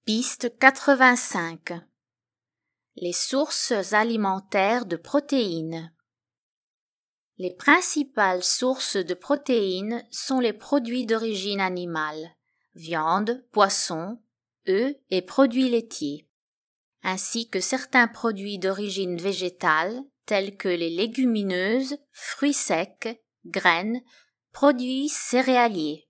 Piste 85. Les sources alimentaires de protéines. Les principales sources de protéines sont les produits d'origine animale, viande, poisson, œufs et produits laitiers, ainsi que certains produits d'origine végétale tels que les légumineuses, fruits secs, graines, produits céréaliers.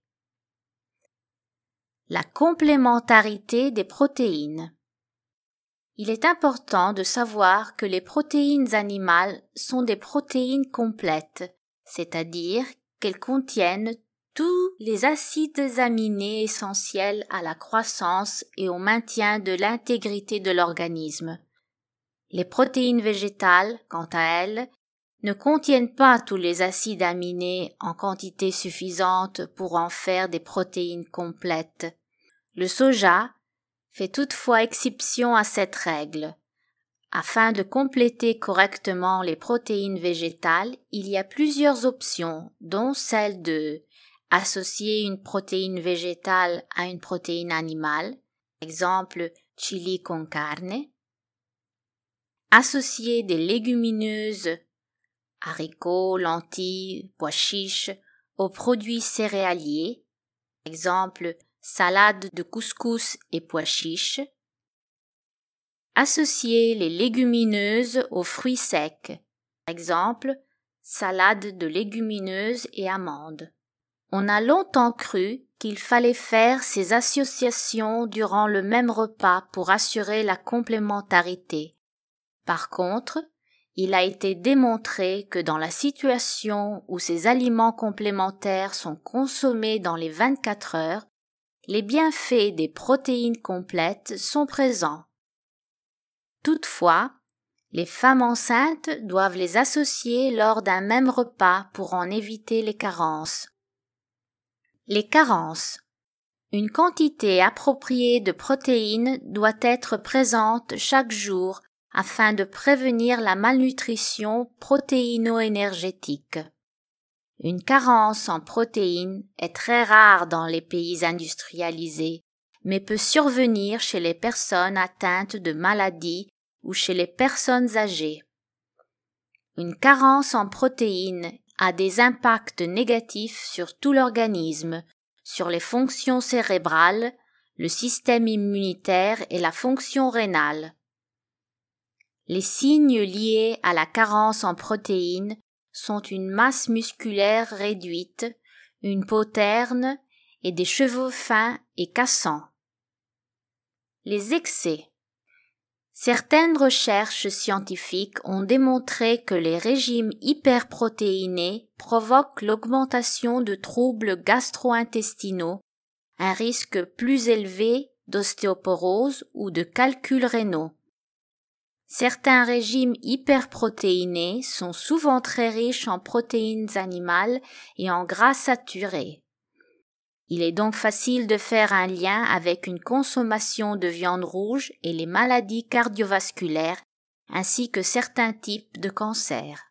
La complémentarité des protéines. Il est important de savoir que les protéines animales sont des protéines complètes, c'est-à-dire qu'elles contiennent tous les acides aminés essentiels à la croissance et au maintien de l'intégrité de l'organisme. Les protéines végétales, quant à elles, ne contiennent pas tous les acides aminés en quantité suffisante pour en faire des protéines complètes. Le soja fait toutefois exception à cette règle. Afin de compléter correctement les protéines végétales, il y a plusieurs options, dont celle de associer une protéine végétale à une protéine animale, exemple chili con carne, associer des légumineuses, haricots, lentilles, pois chiches, aux produits céréaliers, exemple salade de couscous et pois chiches, associer les légumineuses aux fruits secs, exemple salade de légumineuses et amandes. On a longtemps cru qu'il fallait faire ces associations durant le même repas pour assurer la complémentarité. Par contre, il a été démontré que dans la situation où ces aliments complémentaires sont consommés dans les 24 heures, les bienfaits des protéines complètes sont présents. Toutefois, les femmes enceintes doivent les associer lors d'un même repas pour en éviter les carences. Les carences. Une quantité appropriée de protéines doit être présente chaque jour afin de prévenir la malnutrition protéino-énergétique. Une carence en protéines est très rare dans les pays industrialisés, mais peut survenir chez les personnes atteintes de maladies ou chez les personnes âgées. Une carence en protéines a des impacts négatifs sur tout l'organisme, sur les fonctions cérébrales, le système immunitaire et la fonction rénale. Les signes liés à la carence en protéines sont une masse musculaire réduite, une peau terne et des cheveux fins et cassants. Les excès. Certaines recherches scientifiques ont démontré que les régimes hyperprotéinés provoquent l'augmentation de troubles gastro-intestinaux, un risque plus élevé d'ostéoporose ou de calculs rénaux. Certains régimes hyperprotéinés sont souvent très riches en protéines animales et en gras saturés. Il est donc facile de faire un lien avec une consommation de viande rouge et les maladies cardiovasculaires, ainsi que certains types de cancers.